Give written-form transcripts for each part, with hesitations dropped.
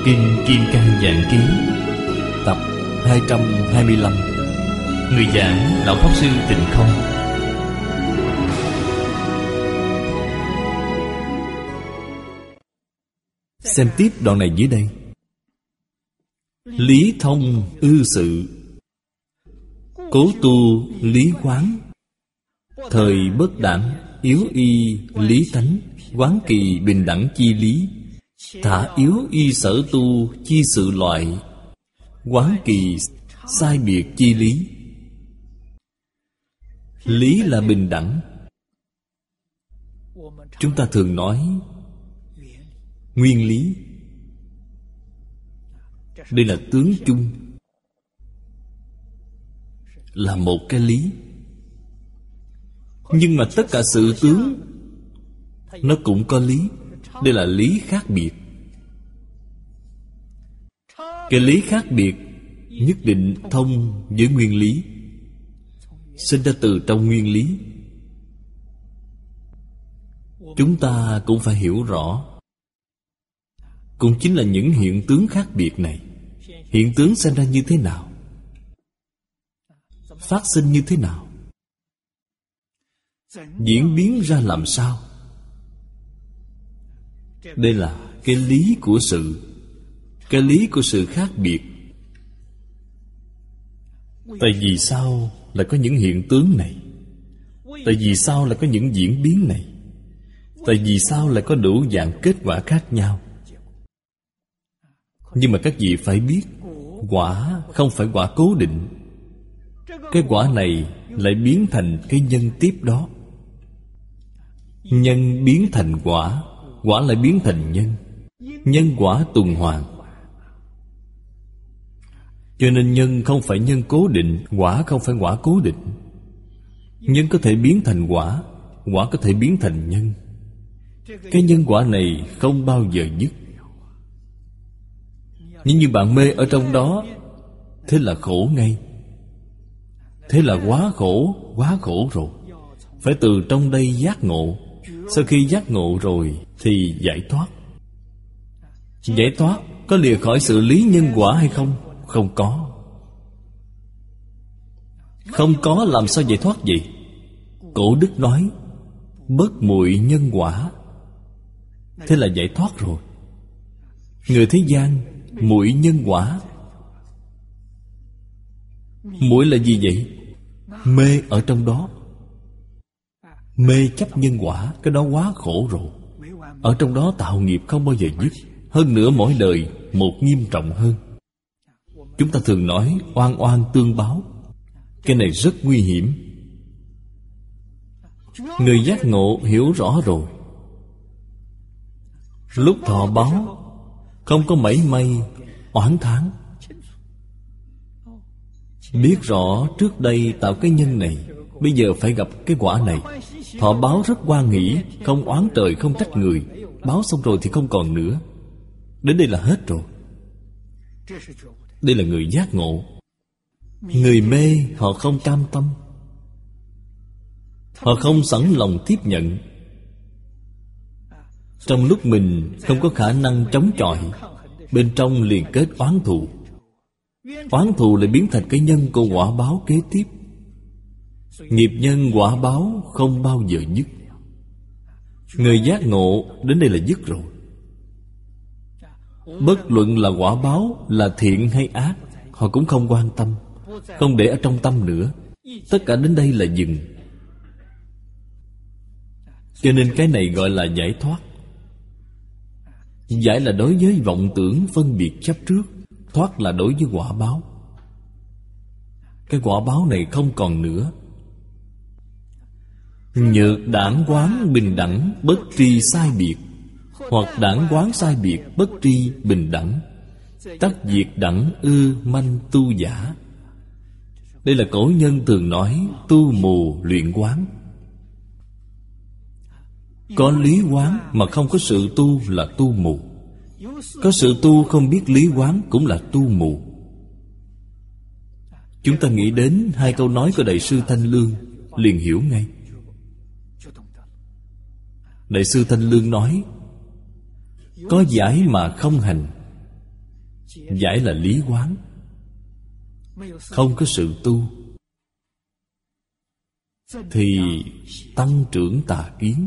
Kinh Kim Cang Giảng Ký, tập 225. Người giảng Lão Pháp Sư Tịnh Không. Xem tiếp đoạn này dưới đây. Lý thông ư sự, cố tu lý quán. Thời bất đẳng, yếu y lý tánh. Quán kỳ bình đẳng chi lý. Thả yếu y sở tu chi sự loại. Quán kỳ sai biệt chi lý. Lý là bình đẳng. Chúng ta thường nói nguyên lý. Đây là tướng chung, là một cái lý. Nhưng mà tất cả sự tướng nó cũng có lý. Đây là lý khác biệt. Cái lý khác biệt nhất định thông với nguyên lý, sinh ra từ trong nguyên lý. Chúng ta cũng phải hiểu rõ. Cũng chính là những hiện tướng khác biệt này. Hiện tướng sinh ra như thế nào, phát sinh như thế nào, diễn biến ra làm sao. Đây là cái lý của sự, cái lý của sự khác biệt. Tại vì sao lại có những hiện tướng này? Tại vì sao lại có những diễn biến này? Tại vì sao lại có đủ dạng kết quả khác nhau? Nhưng mà các vị phải biết, quả không phải quả cố định. Cái quả này lại biến thành cái nhân tiếp đó. Nhân biến thành quả, quả lại biến thành nhân. Nhân quả tuần hoàn. Cho nên nhân không phải nhân cố định, quả không phải quả cố định. Nhân có thể biến thành quả, quả có thể biến thành nhân. Cái nhân quả này không bao giờ dứt. Nhưng như bạn mê ở trong đó, thế là khổ ngay. Thế là quá khổ rồi. Phải từ trong đây giác ngộ. Sau khi giác ngộ rồi thì giải thoát. Giải thoát có lìa khỏi sự lý nhân quả hay không? Không có. Không có làm sao giải thoát vậy? Cổ đức nói bất muội nhân quả. Thế là giải thoát rồi. Người thế gian muội nhân quả. Muội là gì vậy? Mê ở trong đó. Mê chấp nhân quả. Cái đó quá khổ rồi. Ở trong đó tạo nghiệp không bao giờ dứt. Hơn nữa mỗi đời một nghiêm trọng hơn. Chúng ta thường nói oan oan tương báo. Cái này rất nguy hiểm. Người giác ngộ hiểu rõ rồi. Lúc thọ báo không có mảy may oán thán. Biết rõ trước đây tạo cái nhân này, bây giờ phải gặp cái quả này. Thọ báo rất hoan hỷ, không oán trời không trách người. Báo xong rồi thì không còn nữa. Đến đây là hết rồi. Đây là người giác ngộ. Người mê họ không cam tâm. Họ không sẵn lòng tiếp nhận. Trong lúc mình không có khả năng chống chọi, bên trong liền kết oán thù. Oán thù lại biến thành cái nhân của quả báo kế tiếp. Nghiệp nhân quả báo không bao giờ dứt. Người giác ngộ đến đây là dứt rồi. Bất luận là quả báo là thiện hay ác, họ cũng không quan tâm, không để ở trong tâm nữa. Tất cả đến đây là dừng. Cho nên cái này gọi là giải thoát. Giải là đối với vọng tưởng phân biệt chấp trước. Thoát là đối với quả báo. Cái quả báo này không còn nữa. Nhược đảng quán bình đẳng, bất tri sai biệt. Hoặc đảng quán sai biệt, bất tri bình đẳng. Tắc diệt đẳng ư manh tu giả. Đây là cổ nhân thường nói tu mù luyện quán. Có lý quán mà không có sự tu là tu mù. Có sự tu không biết lý quán cũng là tu mù. Chúng ta nghĩ đến hai câu nói của Đại sư Thanh Lương liền hiểu ngay. Đại sư Thanh Lương nói có giải mà không hành, Giải là lý quán, không có sự tu thì tăng trưởng tà kiến.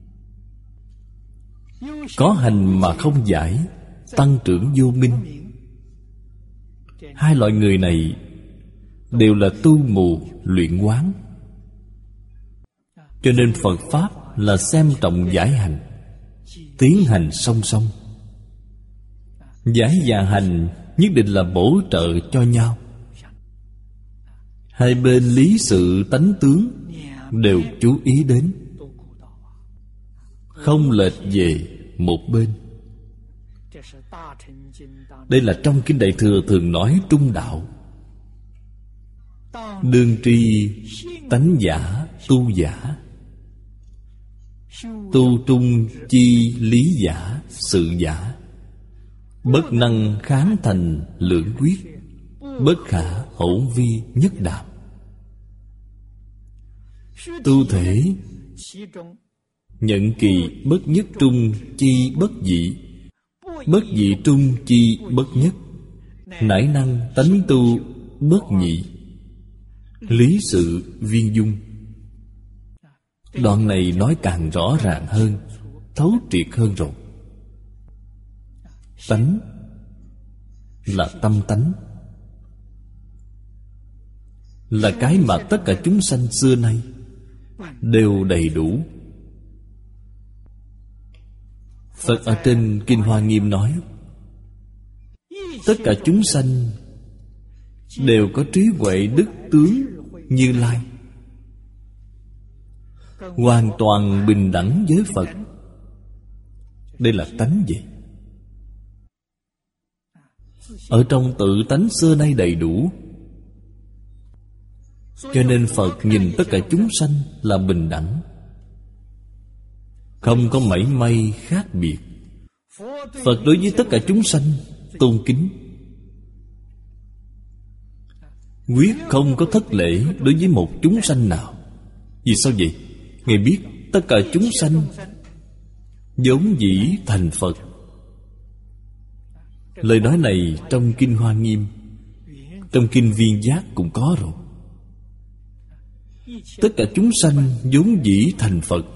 Có hành mà không giải, tăng trưởng vô minh. Hai loại người này đều là tu mù luyện quán. Cho nên Phật Pháp là xem trọng giải hành, tiến hành song song. Giải và hành nhất định là bổ trợ cho nhau. Hai bên lý sự tánh tướng đều chú ý đến, không lệch về một bên. Đây là trong Kinh Đại Thừa thường nói trung đạo. Đương tri tánh giả tu giả, tu trung chi lý giả sự giả. Bất năng kháng thành lưỡng quyết, bất khả hỗn vi nhất đạm. Tu thể nhận kỳ bất nhất trung chi bất dị, bất dị trung chi bất nhất. Nải năng tánh tu bất nhị, lý sự viên dung. Đoạn này nói càng rõ ràng hơn, thấu triệt hơn rồi. Tánh là tâm tánh, là cái mà tất cả chúng sanh xưa nay đều đầy đủ. Phật ở trên Kinh Hoa Nghiêm nói, tất cả chúng sanh đều có trí huệ đức tướng Như Lai, hoàn toàn bình đẳng với Phật. Đây là tánh gì? Ở trong tự tánh xưa nay đầy đủ. Cho nên Phật nhìn tất cả chúng sanh là bình đẳng, không có mảy may khác biệt. Phật đối với tất cả chúng sanh tôn kính, quyết không có thất lễ đối với một chúng sanh nào. Vì sao vậy? Ngài biết tất cả chúng sanh vốn dĩ thành Phật. Lời nói này trong Kinh Hoa Nghiêm, trong Kinh Viên Giác cũng có rồi. Tất cả chúng sanh vốn dĩ thành Phật.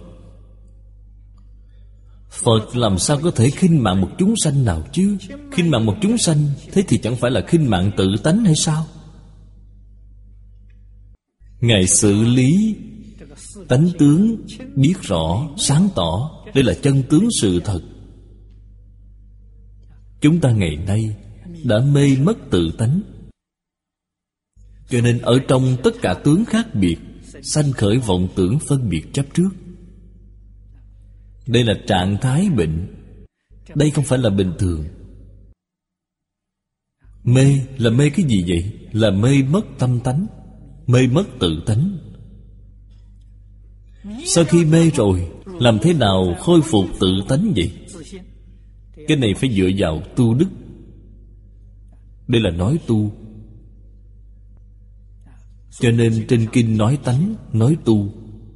Phật làm sao có thể khinh mạng một chúng sanh nào chứ? Khinh mạng một chúng sanh, thế thì chẳng phải là khinh mạng tự tánh hay sao? Ngài xử lý tánh tướng biết rõ, sáng tỏ. Đây là chân tướng sự thật. Chúng ta ngày nay đã mê mất tự tánh, cho nên ở trong tất cả tướng khác biệt, sanh khởi vọng tưởng phân biệt chấp trước. Đây là trạng thái bệnh. Đây không phải là bình thường. Mê là mê cái gì vậy? Là mê mất tâm tánh, mê mất tự tánh. Sau khi mê rồi, làm thế nào khôi phục tự tánh vậy? Cái này phải dựa vào tu đức. Đây là nói tu. Cho nên trên kinh nói tánh, nói tu.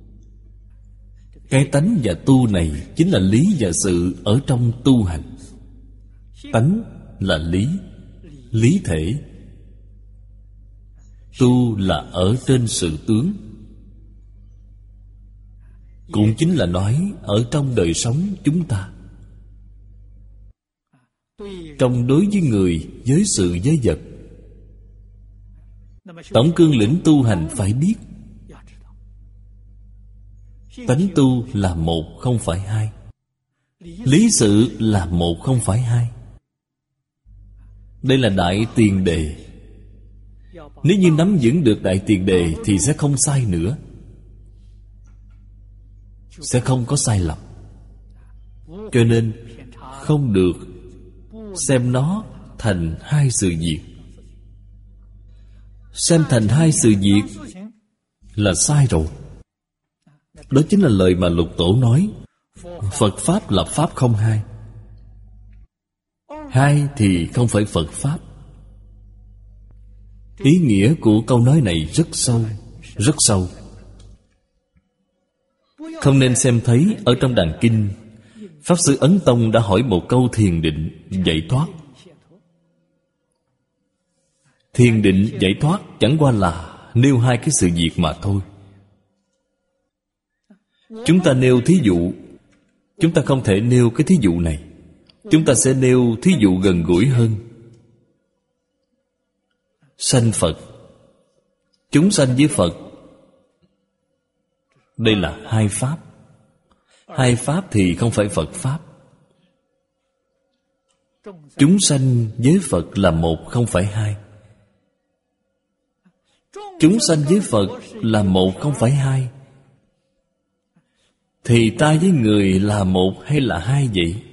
Cái tánh và tu này chính là lý và sự ở trong tu hành. Tánh là lý, lý thể. Tu là ở trên sự tướng. Cũng chính là nói ở trong đời sống chúng ta, trong đối với người, với sự, với vật. Tổng cương lĩnh tu hành phải biết, tánh tu là một không phải hai, lý sự là một không phải hai. Đây là đại tiền đề. Nếu như nắm vững được đại tiền đề thì sẽ không sai nữa, sẽ không có sai lầm. Cho nên không được xem nó thành hai sự việc. Xem thành hai sự việc là sai rồi. Đó chính là lời mà Lục Tổ nói, Phật Pháp là Pháp không hai. Hai thì không phải Phật Pháp. Ý nghĩa của câu nói này rất sâu, rất sâu. Không nên xem thấy ở trong đàn kinh, Pháp Sư Ấn Tông đã hỏi một câu thiền định giải thoát. Thiền định giải thoát chẳng qua là nêu hai cái sự việc mà thôi. Chúng ta nêu thí dụ, chúng ta không thể nêu cái thí dụ này. Chúng ta sẽ nêu thí dụ gần gũi hơn. Sanh Phật, chúng sanh với Phật, đây là hai pháp. Hai pháp thì không phải Phật pháp. Chúng sanh với Phật là một, không phải hai. Chúng sanh với Phật là một, không phải hai. Thì ta với người là một hay là hai vậy?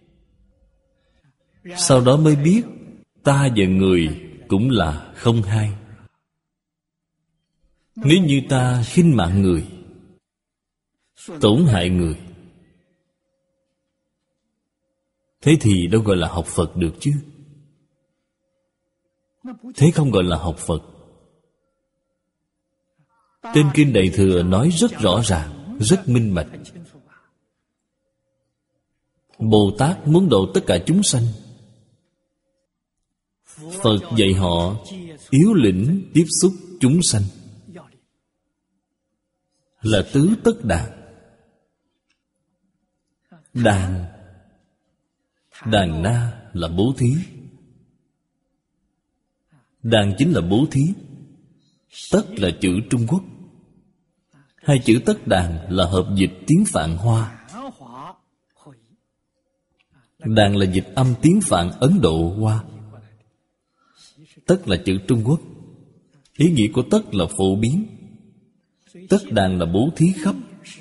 Sau đó mới biết ta và người cũng là không hai. Nếu như ta khinh mạng người, tổn hại người, thế thì đâu gọi là học Phật được chứ. Thế không gọi là học Phật. Trên Kinh Đại Thừa nói rất rõ ràng, rất minh bạch. Bồ Tát muốn độ tất cả chúng sanh. Phật dạy họ yếu lĩnh tiếp xúc chúng sanh, là tứ tất đàn. Đàn na là bố thí. Đàn chính là bố thí. Tất là chữ Trung Quốc. Hai chữ tất đàn là hợp dịch tiếng Phạn Hoa. Đàn là dịch âm tiếng Phạn Ấn Độ Hoa. Tất là chữ Trung Quốc. Ý nghĩa của tất là phổ biến. Tất đàn là bố thí khắp.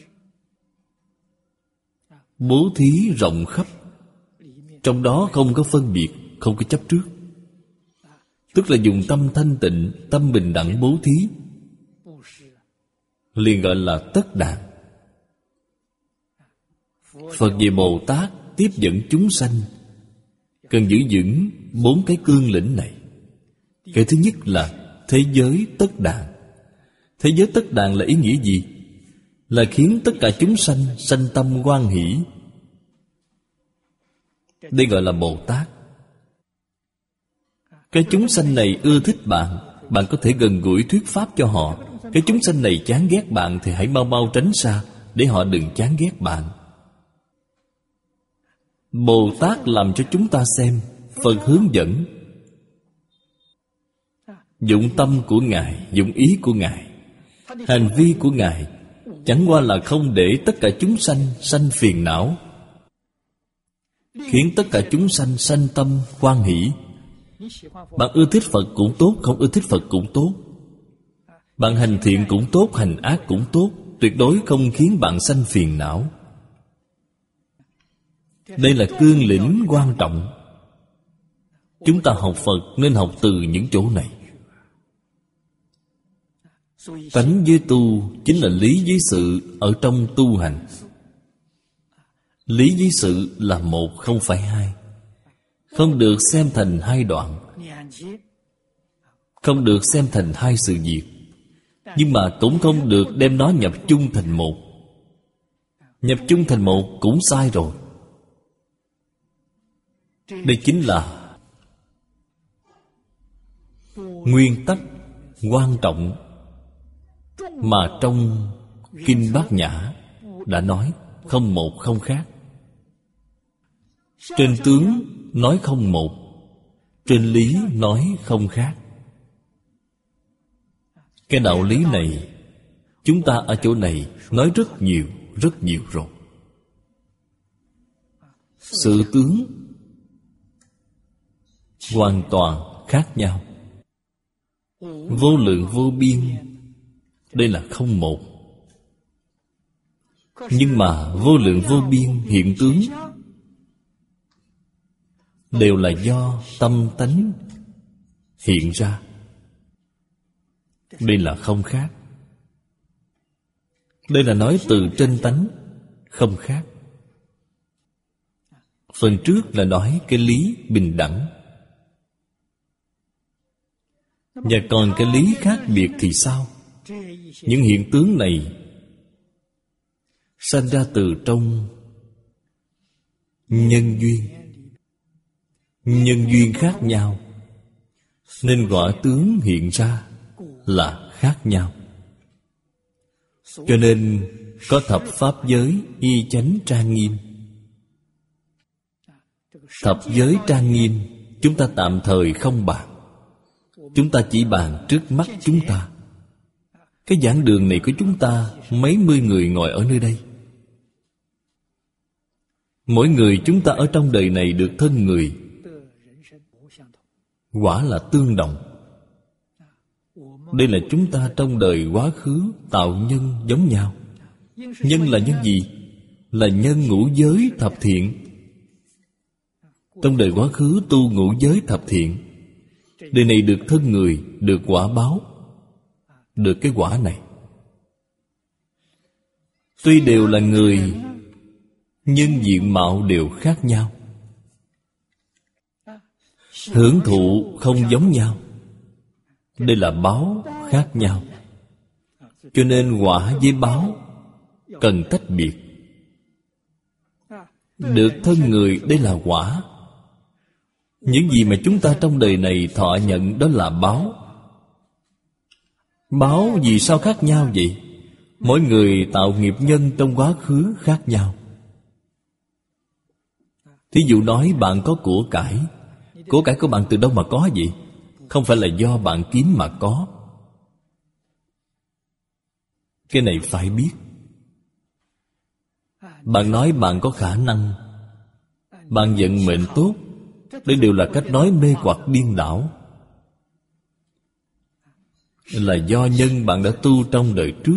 Bố thí rộng khắp. Trong đó không có phân biệt, không có chấp trước. Tức là dùng tâm thanh tịnh, tâm bình đẳng bố thí, liền gọi là tất đàn. Phật về Bồ Tát tiếp dẫn chúng sanh cần giữ vững bốn cái cương lĩnh này. Cái thứ nhất là thế giới tất đàn. Thế giới tất đàn là ý nghĩa gì? Là khiến tất cả chúng sanh sanh tâm hoan hỷ. Đây gọi là Bồ Tát. Cái chúng sanh này ưa thích bạn, bạn có thể gần gũi thuyết pháp cho họ. Cái chúng sanh này chán ghét bạn thì hãy mau mau tránh xa, để họ đừng chán ghét bạn. Bồ Tát làm cho chúng ta xem, Phật hướng dẫn. Dụng tâm của Ngài, dụng ý của Ngài, hành vi của Ngài chẳng qua là không để tất cả chúng sanh sanh phiền não, khiến tất cả chúng sanh sanh tâm hoan hỷ. Bạn ưa thích Phật cũng tốt, không ưa thích Phật cũng tốt. Bạn hành thiện cũng tốt, hành ác cũng tốt. Tuyệt đối không khiến bạn sanh phiền não. Đây là cương lĩnh quan trọng. Chúng ta học Phật nên học từ những chỗ này. Tánh với tu chính là lý với sự ở trong tu hành. Lý với sự là một, không phải hai. Không được xem thành hai đoạn, không được xem thành hai sự việc. Nhưng mà cũng không được đem nó nhập chung thành một. Nhập chung thành một cũng sai rồi. Đây chính là nguyên tắc quan trọng mà trong Kinh Bát Nhã đã nói không một không khác. Trên tướng nói không một, trên lý nói không khác. Cái đạo lý này chúng ta ở chỗ này nói rất nhiều rồi. Sự tướng hoàn toàn khác nhau. Vô lượng vô biên, đây là không một. Nhưng mà vô lượng vô biên hiện tướng đều là do tâm tánh hiện ra. Đây là không khác. Đây là nói từ trên tánh, không khác. Phần trước là nói cái lý bình đẳng. Và còn cái lý khác biệt thì sao? Những hiện tướng này sanh ra từ trong nhân duyên. Nhân duyên khác nhau, Nên quả tướng hiện ra là khác nhau. Cho nên có thập pháp giới y chánh trang nghiêm. Thập giới trang nghiêm chúng ta tạm thời không bàn. Chúng ta chỉ bàn trước mắt chúng ta. Cái giảng đường này của chúng ta, mấy mươi người ngồi ở nơi đây. Mỗi người chúng ta ở trong đời này được thân người, quả là tương đồng. Đây là chúng ta trong đời quá khứ tạo nhân giống nhau. Nhân là nhân gì? Là nhân ngũ giới thập thiện. Trong đời quá khứ tu ngũ giới thập thiện. Đời này được thân người, được quả báo, được cái quả này. Tuy đều là người, nhưng diện mạo đều khác nhau. Hưởng thụ không giống nhau. Đây là báo khác nhau. Cho nên quả với báo cần tách biệt. Được thân người, đây là quả. Những gì mà chúng ta trong đời này thọ nhận đó là báo. Báo vì sao khác nhau vậy? Mỗi người tạo nghiệp nhân trong quá khứ khác nhau. Thí dụ nói bạn có của cải. Của cải của bạn từ đâu mà có vậy? Không phải là do bạn kiếm mà có. Cái này phải biết. Bạn nói bạn có khả năng, bạn vận mệnh tốt. Đây đều là cách nói mê hoặc điên đảo. Là do nhân bạn đã tu trong đời trước.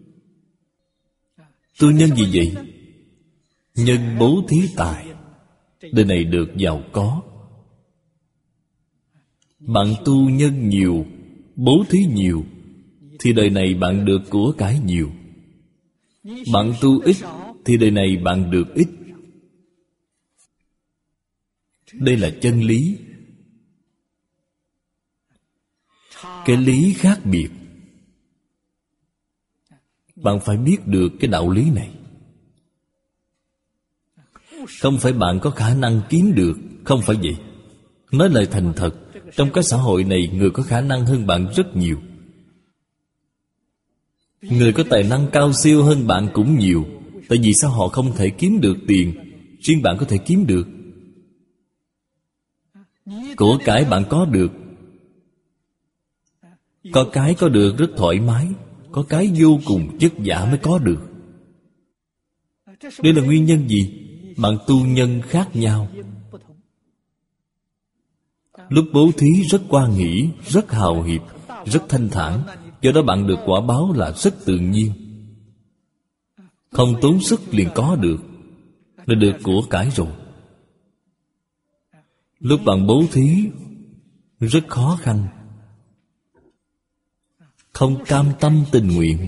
Tu nhân gì vậy? Nhân bố thí tài. Đời này được giàu có. Bạn tu nhân nhiều, bố thí nhiều, thì đời này bạn được của cải nhiều. Bạn tu ít, thì đời này bạn được ít. Đây là chân lý. Cái lý khác biệt. Bạn phải biết được cái đạo lý này. Không phải bạn có khả năng kiếm được. Không phải vậy. Nói lời thành thật, trong cái xã hội này, người có khả năng hơn bạn rất nhiều. Người có tài năng cao siêu hơn bạn cũng nhiều. Tại vì sao họ không thể kiếm được tiền, riêng bạn có thể kiếm được? Của cải bạn có được. Có cái có được rất thoải mái. Có cái vô cùng vất vả mới có được. Đây là nguyên nhân gì? Bạn tu nhân khác nhau. Lúc bố thí rất quan hỷ, rất hào hiệp, rất thanh thản. Do đó bạn được quả báo là rất tự nhiên. Không tốn sức liền có được. Là được của cải rồi. Lúc bạn bố thí rất khó khăn, không cam tâm tình nguyện.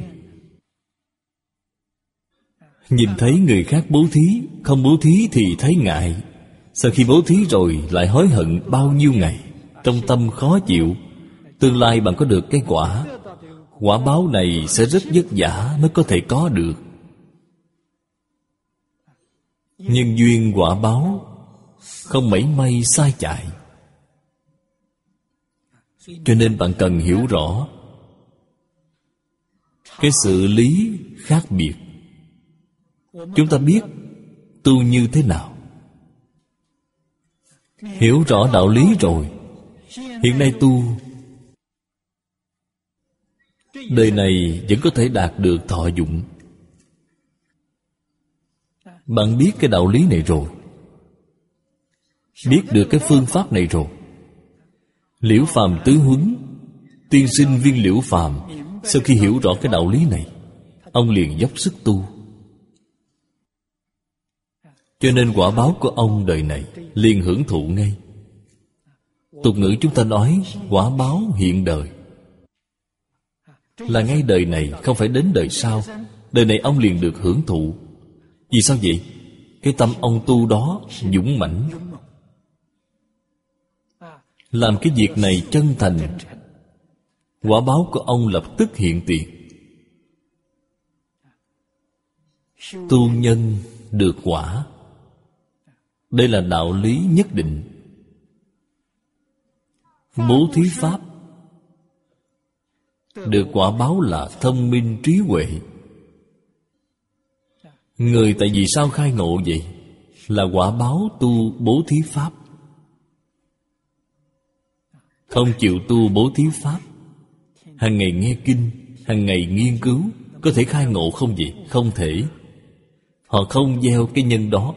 Nhìn thấy người khác bố thí, không bố thí thì thấy ngại. Sau khi bố thí rồi lại hối hận bao nhiêu ngày. Trong tâm khó chịu. Tương lai bạn có được cái quả. Quả báo này sẽ rất vất vả mới có thể có được. Nhân duyên quả báo không mảy may sai chạy. Cho nên bạn cần hiểu rõ cái sự lý khác biệt. Chúng ta biết tu như thế nào. Hiểu rõ đạo lý rồi, hiện nay tu, đời này vẫn có thể đạt được thọ dụng. Bạn biết cái đạo lý này rồi, biết được cái phương pháp này rồi. Liễu Phàm tứ huấn, tiên sinh Viên Liễu Phàm sau khi hiểu rõ cái đạo lý này, ông liền dốc sức tu. Cho nên quả báo của ông đời này liền hưởng thụ ngay. Tục ngữ chúng ta nói quả báo hiện đời, là ngay đời này, không phải đến đời sau. Đời này ông liền được hưởng thụ. Vì sao vậy? Cái tâm ông tu đó dũng mãnh, làm cái việc này chân thành, quả báo của ông lập tức hiện tiền. Tu nhân được quả, đây là đạo lý nhất định. bố thí pháp được quả báo là thông minh trí huệ. Người tại vì sao khai ngộ vậy? Là quả báo tu bố thí pháp. Không chịu tu bố thí pháp, hàng ngày nghe kinh, hàng ngày nghiên cứu, có thể khai ngộ không vậy? Không thể. Họ không gieo cái nhân đó.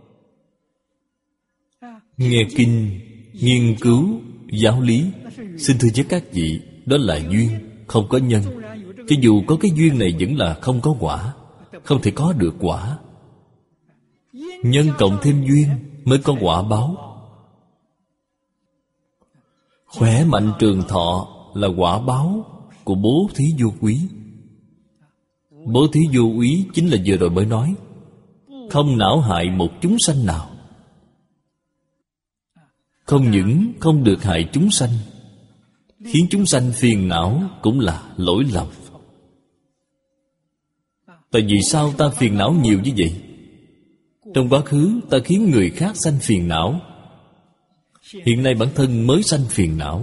Nghe kinh, nghiên cứu, giáo lý, xin thưa với các vị, đó là duyên, không có nhân. Cho dù có cái duyên này vẫn là không có quả, không thể có được quả. Nhân cộng thêm duyên mới có quả báo. Khỏe mạnh trường thọ là quả báo của bố thí vô quý. Bố thí vô quý chính là vừa rồi mới nói, không não hại một chúng sanh nào. Không những không được hại chúng sanh, khiến chúng sanh phiền não cũng là lỗi lầm. Tại vì sao ta phiền não nhiều như vậy? Trong quá khứ ta khiến người khác sanh phiền não, hiện nay bản thân mới sanh phiền não.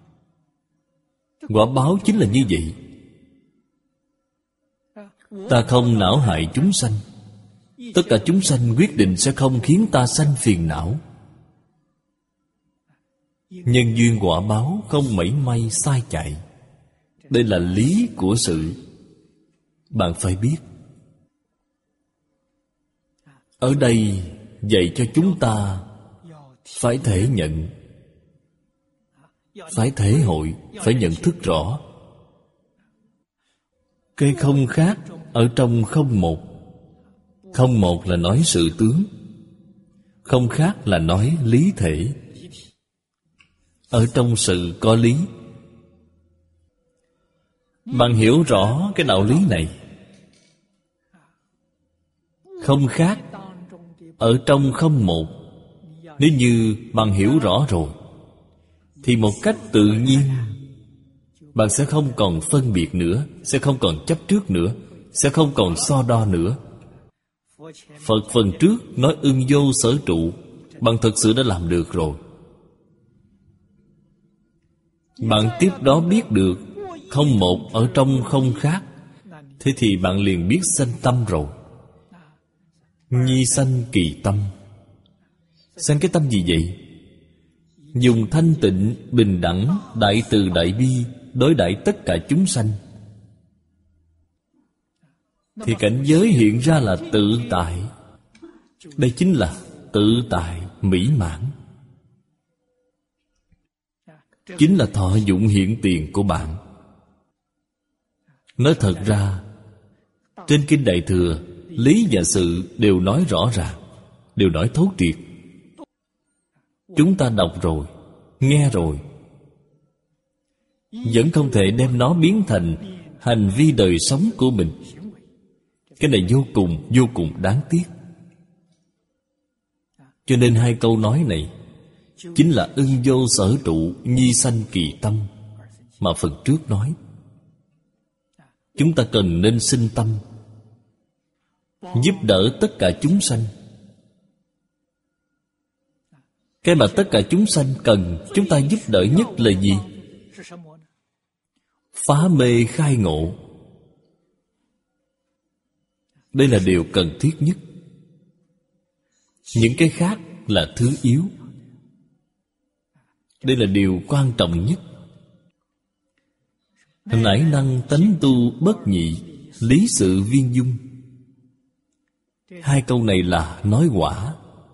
Quả báo chính là như vậy. Ta không não hại chúng sanh, tất cả chúng sanh quyết định sẽ không khiến ta sanh phiền não. Nhân duyên quả báo không mảy may sai chạy. Đây là lý của sự. Bạn phải biết. Ở đây dạy cho chúng ta phải thể nhận, phải thể hội, phải nhận thức rõ. Cái không khác ở trong không một. Không một là nói sự tướng, không khác là nói lý thể. Ở trong sự có lý. Bạn hiểu rõ cái đạo lý này. Không khác ở trong không một. Nếu như bạn hiểu rõ rồi, thì một cách tự nhiên bạn sẽ không còn phân biệt nữa, sẽ không còn chấp trước nữa, sẽ không còn so đo nữa. Phật phần trước nói ưng vô sở trụ, bạn thật sự đã làm được rồi. Bạn tiếp đó biết được không một ở trong không khác, thế thì bạn liền biết sanh tâm rồi. Nhi sanh kỳ tâm. Sanh cái tâm gì vậy? Dùng thanh tịnh, bình đẳng, đại từ đại bi đối đãi tất cả chúng sanh, thì cảnh giới hiện ra là tự tại. Đây chính là tự tại mỹ mãn, chính là thọ dụng hiện tiền của bạn. Nói thật ra, trên Kinh Đại Thừa, lý và sự đều nói rõ ràng, đều nói thấu triệt. Chúng ta đọc rồi, nghe rồi, vẫn không thể đem nó biến thành hành vi đời sống của mình. Cái này vô cùng đáng tiếc. Cho nên hai câu nói này chính là ưng vô sở trụ, nhi sanh kỳ tâm mà phần trước nói. Chúng ta cần nên sinh tâm giúp đỡ tất cả chúng sanh. Cái mà tất cả chúng sanh cần chúng ta giúp đỡ nhất là gì? Phá mê khai ngộ. Đây là điều cần thiết nhất. Những cái khác là thứ yếu. Đây là điều quan trọng nhất. Nải năng tánh tu bất nhị, lý sự viên dung. Hai câu này là nói quả.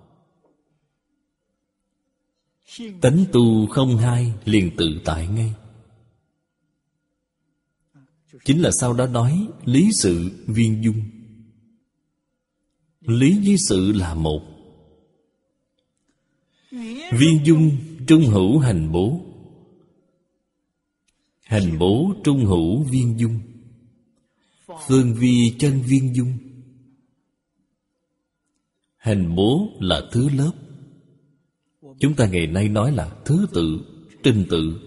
Tánh tu không hai liền tự tại ngay. Chính là sau đó nói lý sự viên dung. Lý với sự là một. Viên dung trung hữu hành bố. Hành bố trung hữu viên dung. Phương vi chân viên dung. Hành bố là thứ lớp. Chúng ta ngày nay nói là thứ tự, trình tự.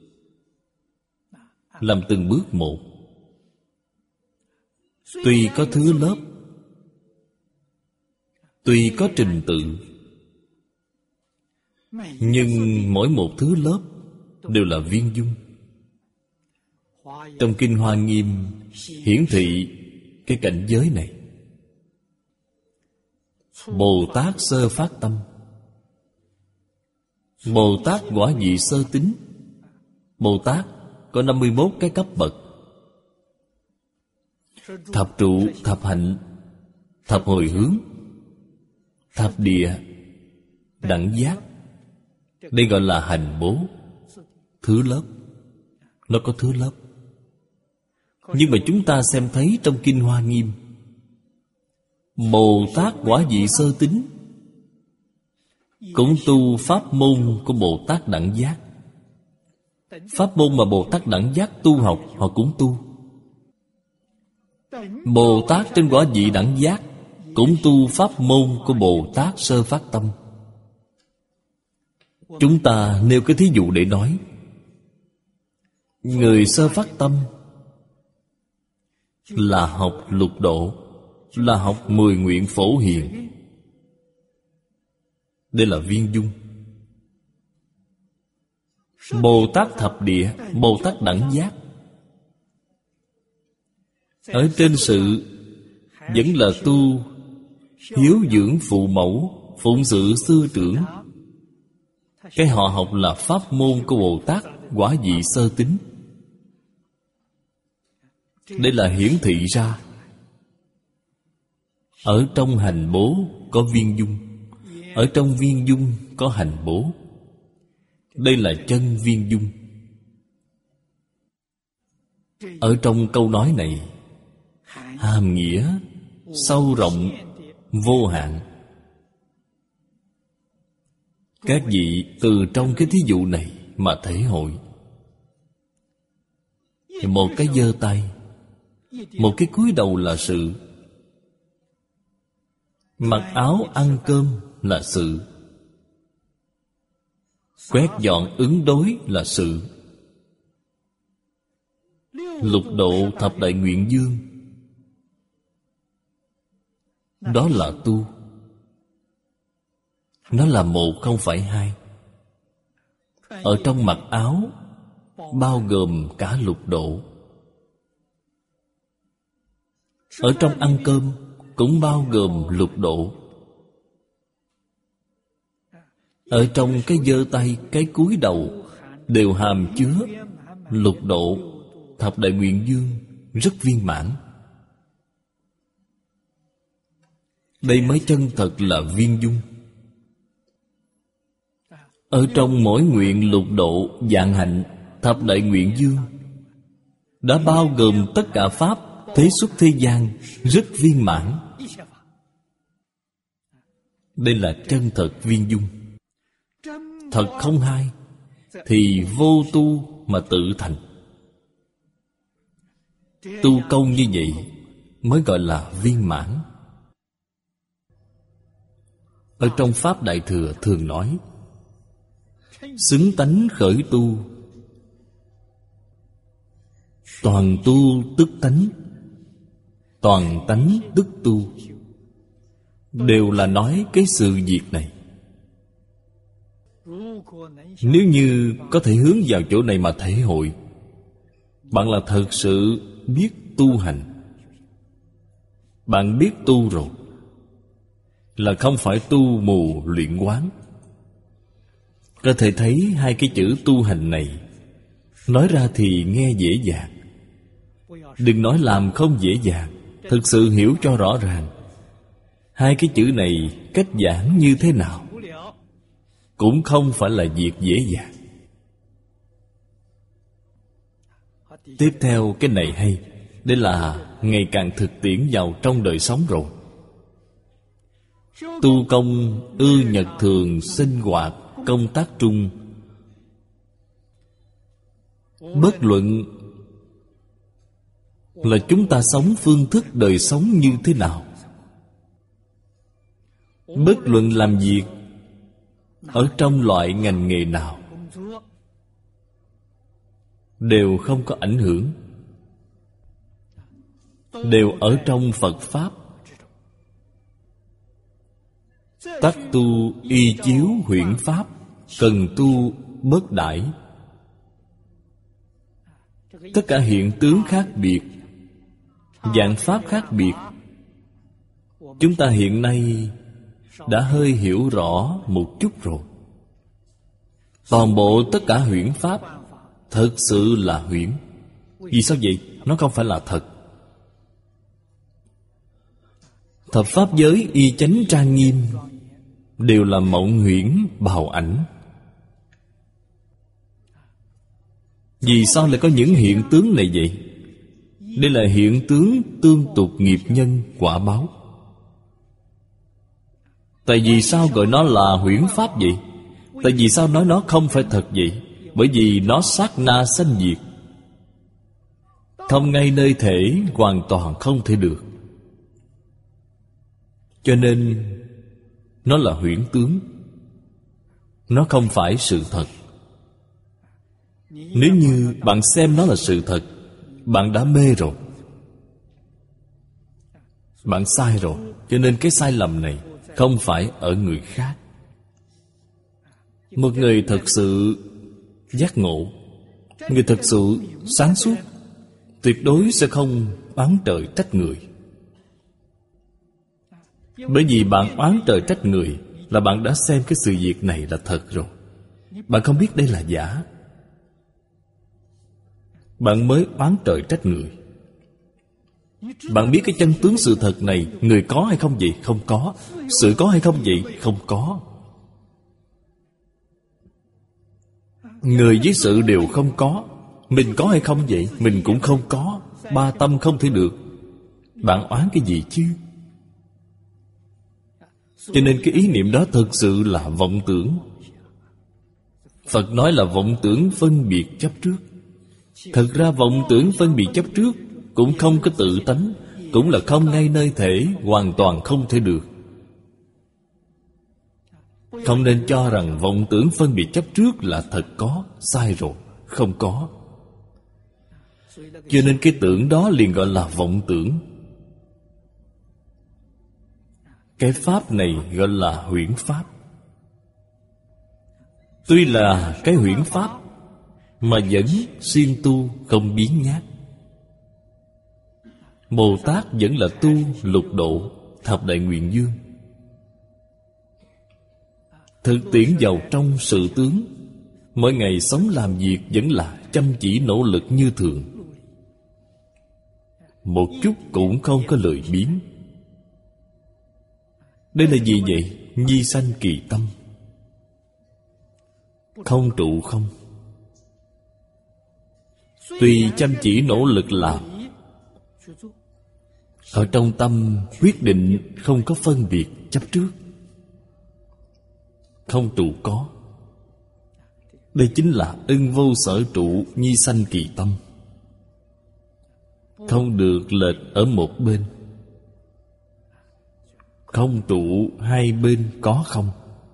Làm từng bước một. Tuy có thứ lớp, tuy có trình tự, nhưng mỗi một thứ lớp đều là viên dung. Trong Kinh Hoa Nghiêm hiển thị cái cảnh giới này. Bồ Tát sơ phát tâm, Bồ Tát quả vị sơ tính. Bồ Tát có 51 cái cấp bậc: thập trụ, thập hạnh, thập hồi hướng, thập địa, đẳng giác. Đây gọi là hành bố, thứ lớp. Nó có thứ lớp. Nhưng mà chúng ta xem thấy trong Kinh Hoa Nghiêm, Bồ Tát quả vị sơ tính cũng tu pháp môn của Bồ Tát đẳng giác. Pháp môn mà Bồ Tát đẳng giác tu học, họ cũng tu. Bồ Tát trên quả vị đẳng giác cũng tu pháp môn của Bồ Tát sơ phát tâm. Chúng ta nêu cái thí dụ để nói. Người sơ phát tâm là học lục độ, là học 10 nguyện phổ hiền. Đây là viên dung. Bồ Tát thập địa, Bồ Tát đẳng giác, ở trên sự vẫn là tu hiếu dưỡng phụ mẫu, phụng sự sư trưởng. Cái họ học là pháp môn của Bồ Tát quả vị sơ tính. Đây là hiển thị ra ở trong hành bố có viên dung, ở trong viên dung có hành bố. Đây là chân viên dung. Ở trong câu nói này hàm nghĩa sâu rộng vô hạn. Các vị từ trong cái thí dụ này mà thể hội. Một cái giơ tay, một cái cúi đầu là sự. Mặc áo ăn cơm là sự. Quét dọn ứng đối là sự. Lục độ thập đại nguyện dương, đó là tu. Nó là một không phải hai. Ở trong mặc áo bao gồm cả lục độ. Ở trong ăn cơm cũng bao gồm lục độ. Ở trong cái giơ tay, cái cúi đầu đều hàm chứa lục độ thập đại nguyện dương rất viên mãn. Đây mới chân thật là viên dung. Ở trong mỗi nguyện lục độ vạn hạnh thập đại nguyện dương đã bao gồm tất cả pháp thế xuất thế gian rất viên mãn. Đây là chân thật viên dung. Thật không hai thì vô tu mà tự thành. Tu công như vậy mới gọi là viên mãn. Ở trong Pháp Đại Thừa thường nói xứng tánh khởi tu, toàn tu tức tánh, toàn tánh tức tu. Đều là nói cái sự việc này. Nếu như có thể hướng vào chỗ này mà thể hội, bạn là thật sự biết tu hành. Bạn biết tu rồi, là không phải tu mù luyện quán. Có thể thấy hai cái chữ tu hành này nói ra thì nghe dễ dàng. Đừng nói làm không dễ dàng. Thực sự hiểu cho rõ ràng. Hai cái chữ này cách giảng như thế nào cũng không phải là việc dễ dàng. Tiếp theo cái này hay. Đây là ngày càng thực tiễn vào trong đời sống rồi. Tu công ư nhật thường sinh hoạt công tác trung. Bất luận là chúng ta sống phương thức đời sống như thế nào, bất luận làm việc ở trong loại ngành nghề nào, đều không có ảnh hưởng. Đều ở trong Phật Pháp. Tắc tu y chiếu huyễn Pháp, cần tu bất đãi. Tất cả hiện tướng khác biệt, dạng pháp khác biệt, chúng ta hiện nay đã hơi hiểu rõ một chút rồi. Toàn bộ tất cả huyễn pháp thực sự là huyễn. Vì sao vậy? Nó không phải là thật. Thập pháp giới y chánh trang nghiêm đều là mộng huyễn bào ảnh. Vì sao lại có những hiện tướng này vậy? Đây là hiện tướng tương tục nghiệp nhân quả báo. Tại vì sao gọi nó là huyễn pháp vậy? Tại vì sao nói nó không phải thật vậy? Bởi vì nó sát na sanh diệt, không ngay nơi thể, hoàn toàn không thể được. Cho nên nó là huyễn tướng. Nó không phải sự thật. Nếu như bạn xem nó là sự thật, bạn đã mê rồi, bạn sai rồi. Cho nên cái sai lầm này không phải ở người khác. Một người thật sự giác ngộ, người thật sự sáng suốt, tuyệt đối sẽ không oán trời trách người. Bởi vì bạn oán trời trách người là bạn đã xem cái sự việc này là thật rồi. Bạn không biết đây là giả, bạn mới oán trời trách người. Bạn biết cái chân tướng sự thật này, người có hay không vậy? Không có. Sự có hay không vậy? Không có. Người với sự đều không có. Mình có hay không vậy? Mình cũng không có. Ba tâm không thể được. Bạn oán cái gì chứ? Cho nên cái ý niệm đó thực sự là vọng tưởng. Phật nói là vọng tưởng phân biệt chấp trước. Thực ra vọng tưởng phân biệt chấp trước cũng không có tự tánh, cũng là không ngay nơi thể, hoàn toàn không thể được. Không nên cho rằng vọng tưởng phân biệt chấp trước là thật có. Sai rồi, không có. Cho nên cái tưởng đó liền gọi là vọng tưởng. Cái pháp này gọi là huyễn pháp. Tuy là cái huyễn pháp mà vẫn siêng tu không biến nhát. Bồ Tát vẫn là tu lục độ thập đại nguyện dương. Thực tiễn vào trong sự tướng, mỗi ngày sống làm việc vẫn là chăm chỉ nỗ lực như thường, một chút cũng không có lười biếng. Đây là gì vậy? Nhi sanh kỳ tâm, không trụ không. Tuy chăm chỉ nỗ lực làm, ở trong tâm quyết định không có phân biệt chấp trước, không trụ có. Đây chính là ưng vô sở trụ, nhi sanh kỳ tâm. Không được lệch ở một bên, không trụ hai bên có không.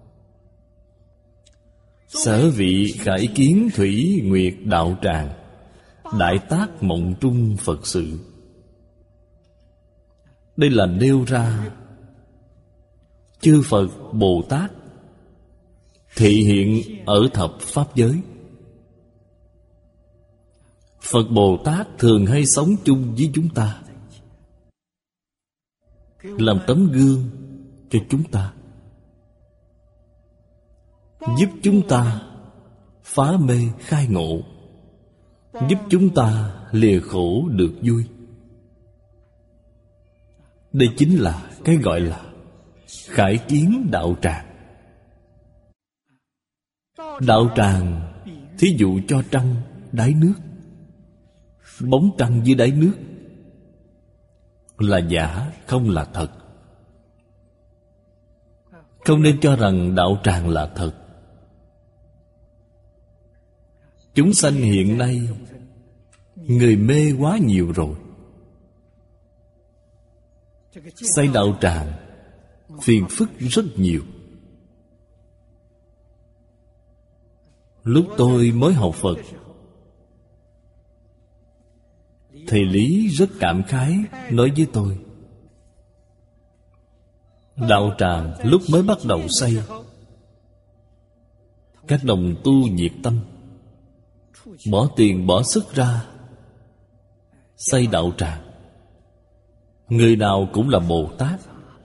Sở vị khải kiến thủy nguyệt đạo tràng, đại tác mộng trung Phật sự. Đây là nêu ra chư Phật Bồ Tát thị hiện ở thập pháp giới. Phật Bồ Tát thường hay sống chung với chúng ta, làm tấm gương cho chúng ta, giúp chúng ta phá mê khai ngộ, giúp chúng ta lìa khổ được vui. Đây chính là cái gọi là khải kiến đạo tràng. Đạo tràng thí dụ cho trăng đáy nước. Bóng trăng dưới đáy nước là giả, không là thật. Không nên cho rằng đạo tràng là thật. Chúng sanh hiện nay người mê quá nhiều rồi. Xây đạo tràng phiền phức rất nhiều. Lúc tôi mới học Phật, thầy Lý rất cảm khái nói với tôi, đạo tràng lúc mới bắt đầu xây, các đồng tu nhiệt tâm, bỏ tiền bỏ sức ra xây đạo tràng. Người nào cũng là Bồ Tát,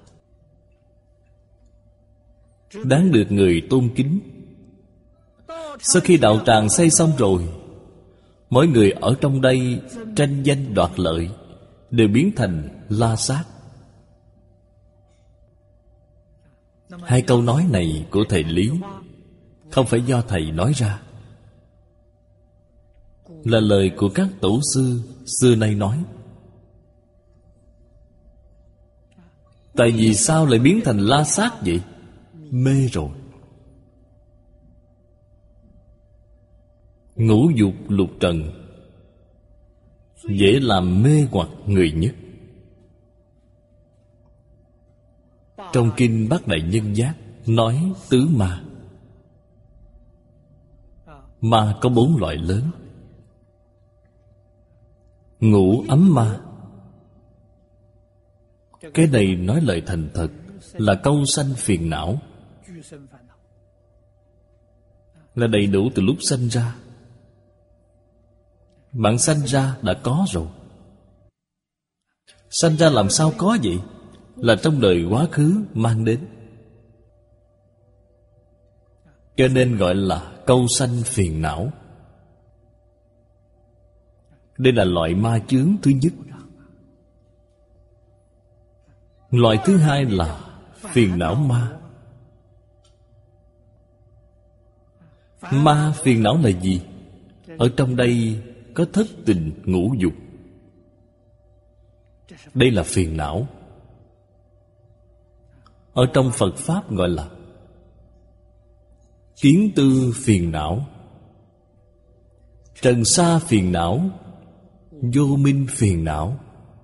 đáng được người tôn kính. Sau khi đạo tràng xây xong rồi, mỗi người ở trong đây tranh danh đoạt lợi, đều biến thành la sát. Hai câu nói này của thầy Lý không phải do thầy nói ra, là lời của các tổ sư xưa nay nói. Tại vì sao lại biến thành la sát vậy? Mê rồi. Ngũ dục lục trần dễ làm mê hoặc người nhất. Trong kinh Bát Đại Nhân Giác nói tứ ma. Ma có 4 loại lớn. Ngũ ấm ma. Cái này nói lời thành thật là câu sanh phiền não, là đầy đủ từ lúc sanh ra. Bạn sanh ra đã có rồi. Sanh ra làm sao có vậy? Là trong đời quá khứ mang đến. Cho nên gọi là câu sanh phiền não. Đây là loại ma chướng thứ nhất. Loại thứ hai là phiền não ma. Ma phiền não là gì? Ở trong đây có thất tình ngũ dục. Đây là phiền não. Ở trong Phật Pháp gọi là kiến tư phiền não, trần sa phiền não, vô minh phiền não.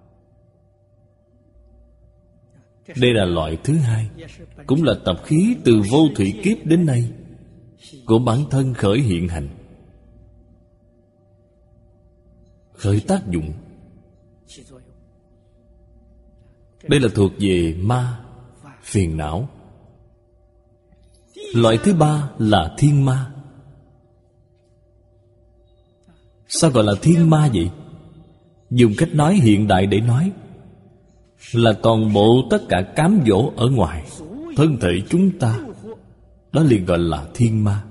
Đây là loại thứ hai, cũng là tập khí từ vô thủy kiếp đến nay của bản thân khởi hiện hành, khởi tác dụng. Đây là thuộc về ma phiền não. Loại thứ ba là thiên ma. Sao gọi là thiên ma vậy? Dùng cách nói hiện đại để nói là toàn bộ tất cả cám dỗ ở ngoài thân thể chúng ta, đó liền gọi là thiên ma.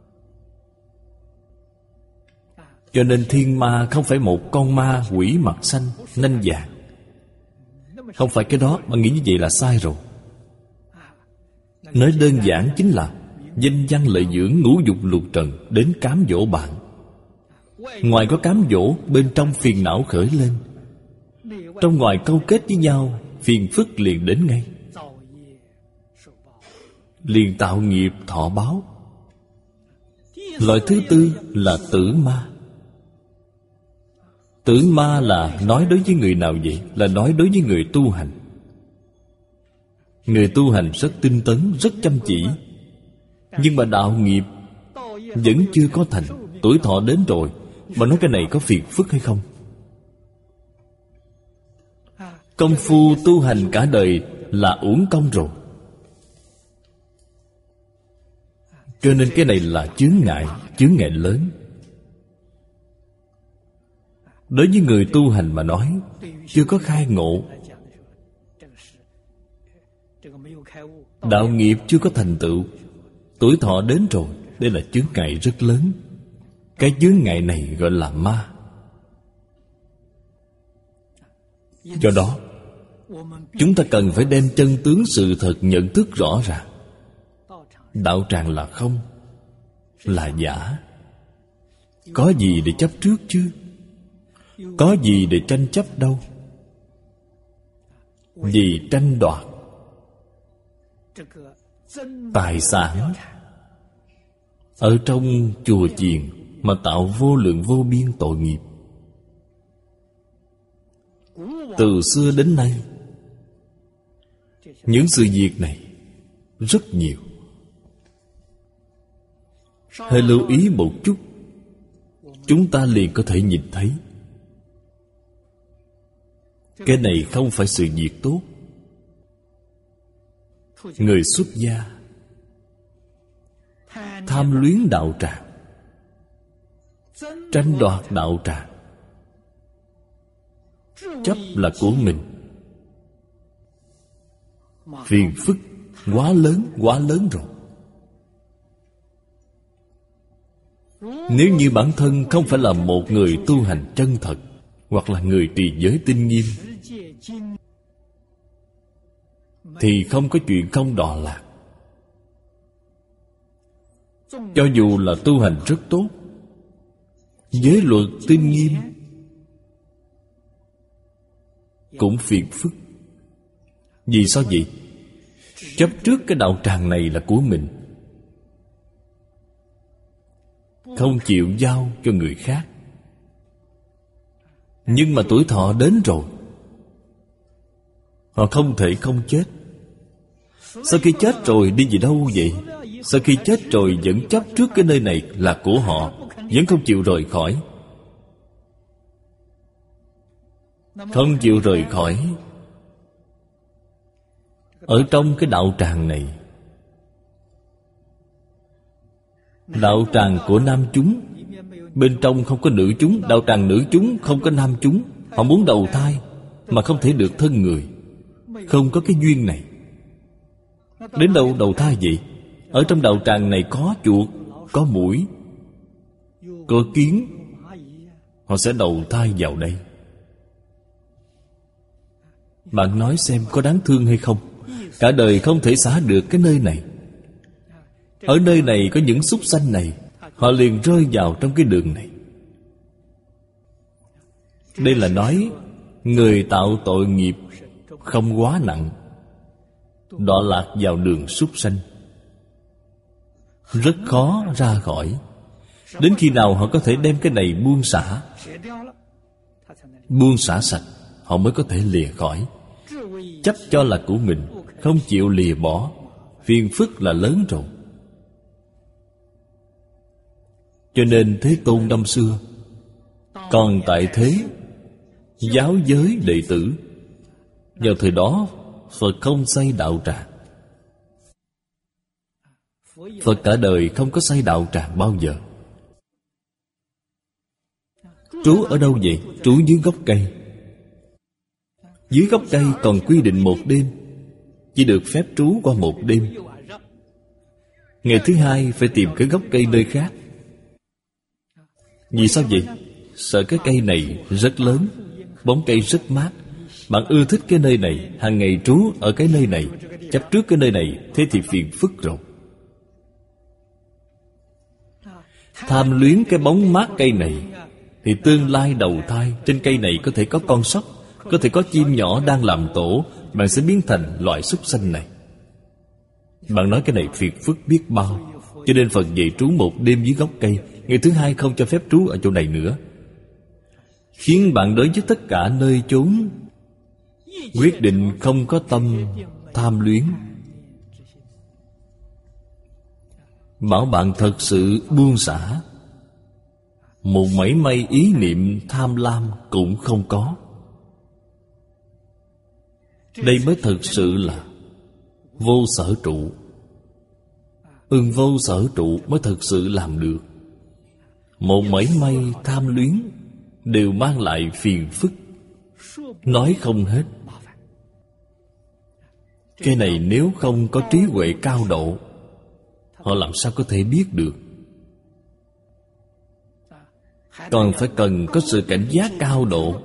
Cho nên thiên ma không phải một con ma quỷ mặt xanh nanh vàng. Không phải cái đó, mà nghĩ như vậy là sai rồi. Nói đơn giản chính là danh văn lợi dưỡng ngũ dục lục trần đến cám dỗ bạn. Ngoài có cám dỗ, bên trong phiền não khởi lên. Trong ngoài câu kết với nhau, phiền phức liền đến ngay, liền tạo nghiệp thọ báo. Loại thứ tư là tử ma. Tử ma là nói đối với người nào vậy? Là nói đối với người tu hành. Người tu hành rất tinh tấn, rất chăm chỉ, nhưng mà đạo nghiệp vẫn chưa có thành. Tuổi thọ đến rồi mà nói cái này có phiền phức hay không? Công phu tu hành cả đời là uổng công rồi. Cho nên cái này là chướng ngại lớn. Đối với người tu hành mà nói, chưa có khai ngộ, đạo nghiệp chưa có thành tựu, tuổi thọ đến rồi, đây là chướng ngại rất lớn. Cái chướng ngại này gọi là ma. Do đó chúng ta cần phải đem chân tướng sự thật nhận thức rõ ràng. Đạo tràng là không, là giả. Có gì để chấp trước chứ? Có gì để tranh chấp đâu? Vì tranh đoạt tài sản ở trong chùa chiền mà tạo vô lượng vô biên tội nghiệp. Từ xưa đến nay, những sự việc này rất nhiều. Hãy lưu ý một chút, chúng ta liền có thể nhìn thấy. Cái này không phải sự việc tốt. Người xuất gia tham luyến đạo tràng, tranh đoạt đạo tràng, Chấp là của mình. Phiền phức quá lớn rồi. Nếu như bản thân không phải là một người tu hành chân thật, hoặc là người trì giới tinh nghiêm, thì không có chuyện không đọa lạc. Cho dù là tu hành rất tốt, giới luật tinh nghiêm, cũng phiền phức. Vì sao vậy? Chấp trước cái đạo tràng này là của mình, không chịu giao cho người khác. Nhưng mà tuổi thọ đến rồi, họ không thể không chết. Sau khi chết rồi đi về đâu vậy? Sau khi chết rồi vẫn chấp trước cái nơi này là của họ, vẫn không chịu rời khỏi. Không chịu rời khỏi. Ở trong cái đạo tràng này, đạo tràng của nam chúng, bên trong không có nữ chúng. Đạo tràng nữ chúng không có nam chúng. Họ muốn đầu thai mà không thể được thân người, không có cái duyên này. Đến đâu đầu thai vậy? Ở trong đạo tràng này có chuột, có muỗi, có kiến, họ sẽ đầu thai vào đây. Bạn nói xem có đáng thương hay không? Cả đời không thể xả được cái nơi này. Ở nơi này có những súc sanh này, họ liền rơi vào trong cái đường này. Đây là nói người tạo tội nghiệp không quá nặng, đọa lạc vào đường súc sanh, rất khó ra khỏi. Đến khi nào họ có thể đem cái này buông xả, buông xả sạch, họ mới có thể lìa khỏi. Chấp cho là của mình, không chịu lìa bỏ, phiền phức là lớn rồi. Cho nên Thế Tôn năm xưa còn tại thế giáo giới đệ tử. Vào thời đó Phật không xây đạo tràng. Phật cả đời không có xây đạo tràng bao giờ. Trú ở đâu vậy? Trú dưới gốc cây. Dưới gốc cây còn quy định một đêm, chỉ được phép trú qua một đêm. Ngày thứ hai phải tìm cái gốc cây nơi khác. Vì sao vậy? Sợ cái cây này rất lớn, bóng cây rất mát. Bạn ưa thích cái nơi này, hàng ngày trú ở cái nơi này, chấp trước cái nơi này, thế thì phiền phức rồi. Tham luyến cái bóng mát cây này, thì tương lai đầu thai trên cây này có thể có con sóc, có thể có chim nhỏ đang làm tổ, bạn sẽ biến thành loại súc sanh này. Bạn nói cái này phiền phức biết bao. Cho nên Phật dạy trú một đêm dưới gốc cây, ngày thứ hai không cho phép trú ở chỗ này nữa, khiến bạn đối với tất cả nơi chốn quyết định không có tâm tham luyến. Bảo bạn thật sự buông xả, một mảy may ý niệm tham lam cũng không có. Đây mới thật sự là vô sở trụ. Vô sở trụ mới thật sự làm được. Một mảy may tham luyến đều mang lại phiền phức, nói không hết. Cái này nếu không có trí huệ cao độ, họ làm sao có thể biết được. Còn phải cần có sự cảnh giác cao độ,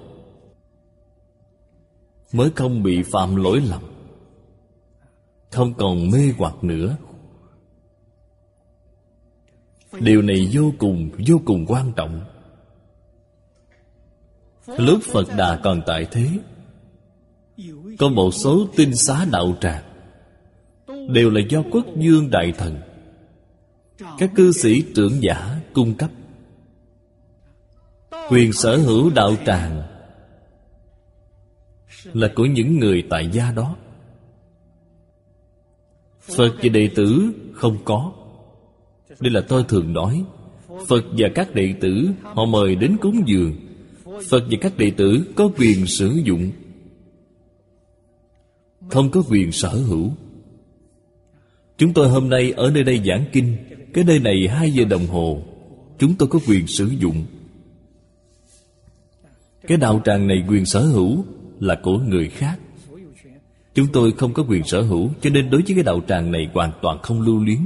mới không bị phạm lỗi lầm, không còn mê hoặc nữa. Điều này vô cùng quan trọng. Lúc Phật Đà còn tại thế, có một số tinh xá đạo tràng đều là do quốc vương đại thần, các cư sĩ trưởng giả cung cấp. Quyền sở hữu đạo tràng là của những người tại gia đó. Phật và đệ tử không có. Đây là tôi thường nói, Phật và các đệ tử họ mời đến cúng dường, Phật và các đệ tử có quyền sử dụng, không có quyền sở hữu. Chúng tôi hôm nay ở nơi đây giảng kinh, cái nơi này 2 giờ đồng hồ, chúng tôi có quyền sử dụng. Cái đạo tràng này quyền sở hữu là của người khác. Chúng tôi không có quyền sở hữu, cho nên đối với cái đạo tràng này hoàn toàn không lưu luyến.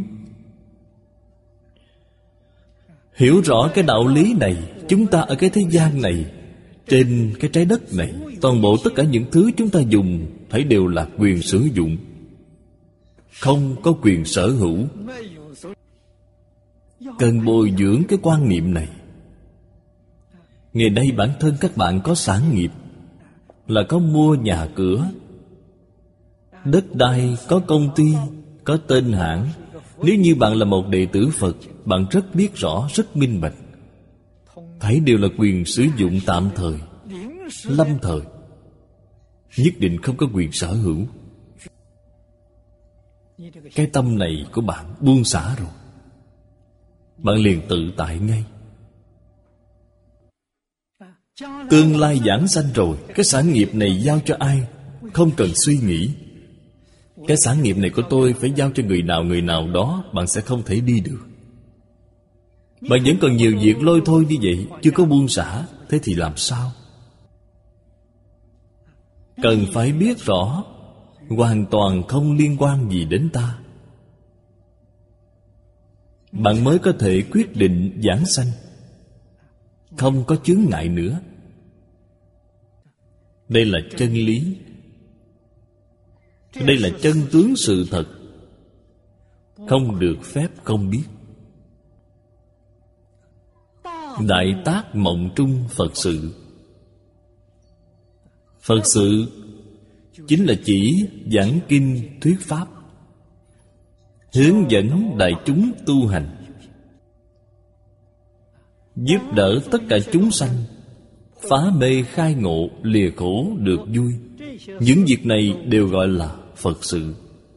Hiểu rõ cái đạo lý này, chúng ta ở cái thế gian này, trên cái trái đất này, toàn bộ tất cả những thứ chúng ta dùng phải đều là quyền sử dụng, không có quyền sở hữu. Cần bồi dưỡng cái quan niệm này. Ngày nay bản thân các bạn có sản nghiệp, là có mua nhà cửa, đất đai, có công ty, có tên hãng. Nếu như bạn là một đệ tử Phật, bạn rất biết rõ, rất minh bạch. Thảy đều là quyền sử dụng tạm thời, lâm thời, nhất định không có quyền sở hữu. Cái tâm này của bạn buông xả rồi, bạn liền tự tại ngay. Tương lai giảng sanh rồi, cái sản nghiệp này giao cho ai, không cần suy nghĩ. Cái sản nghiệp này của tôi phải giao cho người nào đó, bạn sẽ không thể đi được. Bạn vẫn còn nhiều việc lôi thôi như vậy, chưa có buông xả, thế thì làm sao? Cần phải biết rõ, hoàn toàn không liên quan gì đến ta, bạn mới có thể quyết định giảng sanh, không có chướng ngại nữa. Đây là chân lý, đây là chân tướng sự thật, không được phép không biết. Đại tác mộng trung Phật sự. Phật sự chính là chỉ giảng kinh thuyết pháp, hướng dẫn đại chúng tu hành, giúp đỡ tất cả chúng sanh phá mê khai ngộ, lìa khổ được vui. Những việc này đều gọi là Phật sự.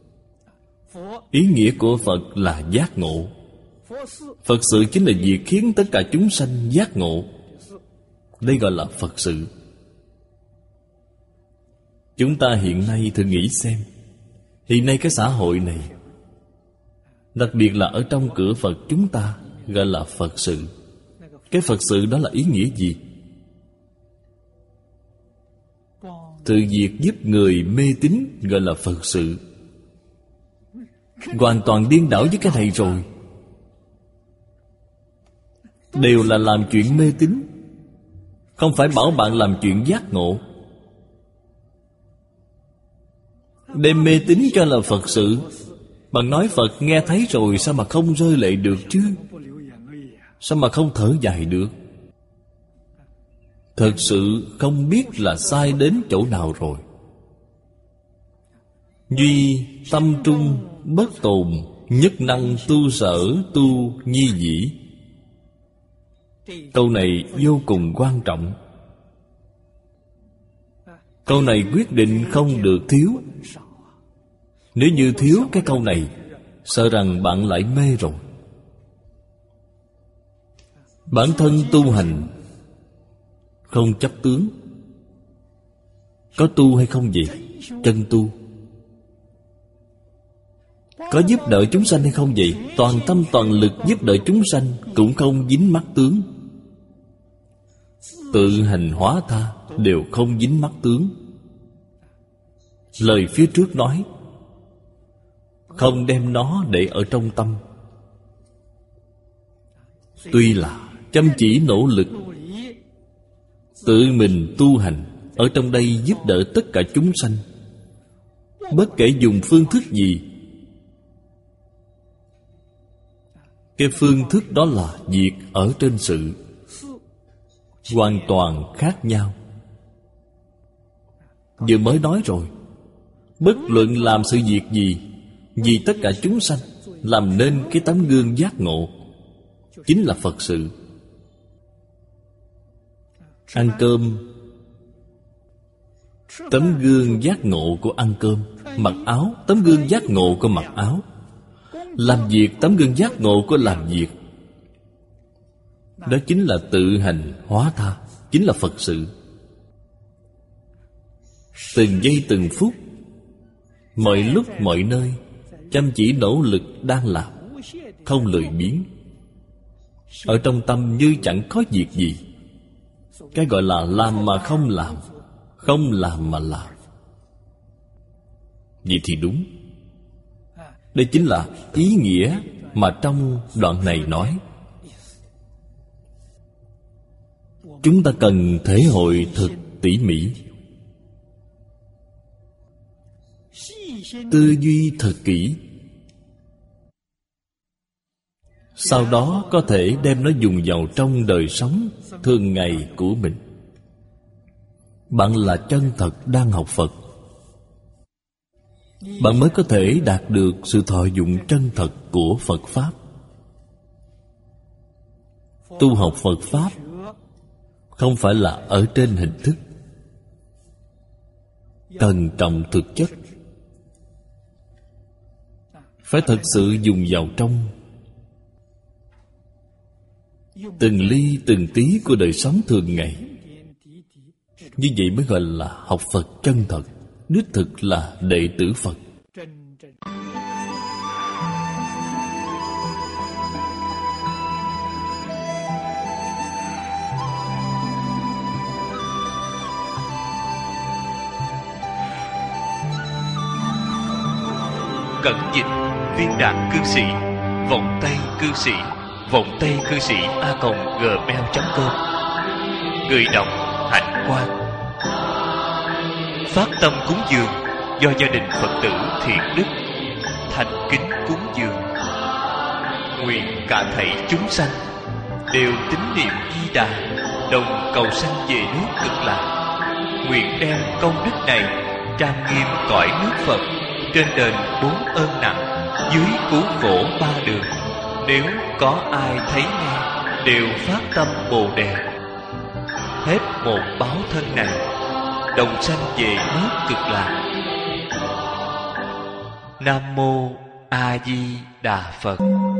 Ý nghĩa của Phật là giác ngộ. Phật sự chính là việc khiến tất cả chúng sanh giác ngộ. Đây gọi là Phật sự. Chúng ta hiện nay thử nghĩ xem, hiện nay cái xã hội này, đặc biệt là ở trong cửa Phật chúng ta, gọi là Phật sự. Cái Phật sự đó là ý nghĩa gì? Từ việc giúp người mê tín gọi là Phật sự. Hoàn toàn điên đảo với cái này rồi. Đều là làm chuyện mê tín, không phải bảo bạn làm chuyện giác ngộ. Đem mê tín cho là Phật sự. Bạn nói Phật nghe thấy rồi, sao mà không rơi lệ được chứ? Sao mà không thở dài được? Thật sự không biết là sai đến chỗ nào rồi. Duy tâm trung bất tồn, nhất năng tu sở tu nhi dĩ. Câu này vô cùng quan trọng. Câu này quyết định không được thiếu. Nếu như thiếu cái câu này, sợ rằng bạn lại mê rồi. Bản thân tu hành không chấp tướng. Có tu hay không vậy? Chân tu. Có giúp đỡ chúng sanh hay không vậy? Toàn tâm toàn lực giúp đỡ chúng sanh, cũng không dính mắc tướng. Tự hành hóa tha đều không dính mắc tướng. Lời phía trước nói, không đem nó để ở trong tâm. Tuy là chăm chỉ nỗ lực, tự mình tu hành, ở trong đây giúp đỡ tất cả chúng sanh, bất kể dùng phương thức gì, cái phương thức đó là việc ở trên sự, hoàn toàn khác nhau. Vừa mới nói rồi, bất luận làm sự việc gì, vì tất cả chúng sanh, làm nên cái tấm gương giác ngộ, chính là Phật sự. Ăn cơm, tấm gương giác ngộ của ăn cơm. Mặc áo, tấm gương giác ngộ của mặc áo. Làm việc, tấm gương giác ngộ của làm việc. Đó chính là tự hành hóa tha, chính là Phật sự. Từng giây từng phút, mọi lúc mọi nơi, chăm chỉ nỗ lực đang làm, không lười biếng. Ở trong tâm như chẳng có việc gì. Cái gọi là làm mà không làm, không làm mà làm. Vậy thì đúng. Đây chính là ý nghĩa mà trong đoạn này nói. Chúng ta cần thể hội thật tỉ mỉ, tư duy thật kỹ, sau đó có thể đem nó dùng vào trong đời sống thường ngày của mình. Bạn là chân thật đang học Phật, bạn mới có thể đạt được sự thọ dụng chân thật của Phật Pháp. Tu học Phật Pháp không phải là ở trên hình thức, cần trọng thực chất, phải thật sự dùng vào trong từng ly từng tí của đời sống thường ngày. Như vậy mới gọi là học Phật chân thật, đích thực là đệ tử Phật. Cẩn dịch Viên Đạn Cư Sĩ, Vọng Tay Cư Sĩ, Vọng Tay Cư Sĩ @gmail.com. Người đọc Hạnh Quang. Phát tâm cúng dường do gia đình Phật tử Thiện Đức thành kính cúng dường. Nguyện cả thảy chúng sanh đều tín niệm Di Đà, đồng cầu sanh về nước Cực Lạc. Nguyện đem công đức này trang nghiêm cõi nước Phật, trên đền 4 ơn nặng, dưới cứu khổ 3 đường. Nếu có ai thấy nghe đều phát tâm Bồ Đề, hết một báo thân này, đồng sanh về nước Cực Lạc. Nam Mô A Di Đà Phật.